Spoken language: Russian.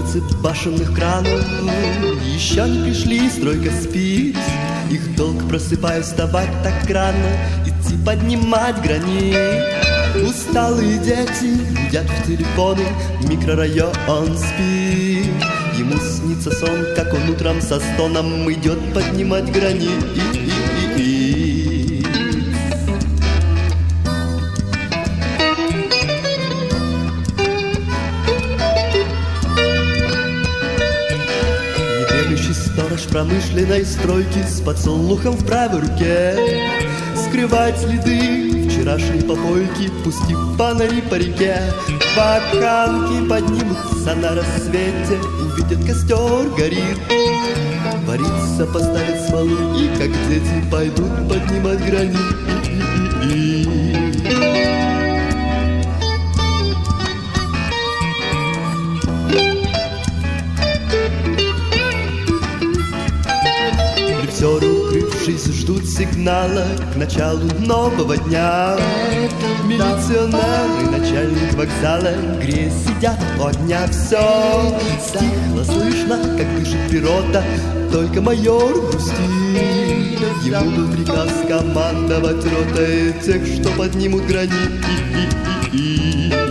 улице башенных кранов еще не пришли, стройка спит. Их долг, просыпаясь, вставать так рано, идти поднимать гранит. Усталые дети гудят в телефоны, микрорайон спит. Ему снится сон, как он утром со стоном идет поднимать гранит. Сторож промышленной стройки с подсолнухом в правой руке скрывает следы вчерашней попойки, пустив фонари по реке. Баканки поднимутся на рассвете, увидят, костер горит. Вариться поставят смолу и, как дети, пойдут поднимать гранит. Репортеры, укрывшись, ждут сигнала к началу нового дня. Милиционеры, начальник вокзала, греясь, сидят у огня. Все стихло, слышно, как дышит природа, только майор грустит. Ему был приказ командовать ротой тех, что поднимут гранит.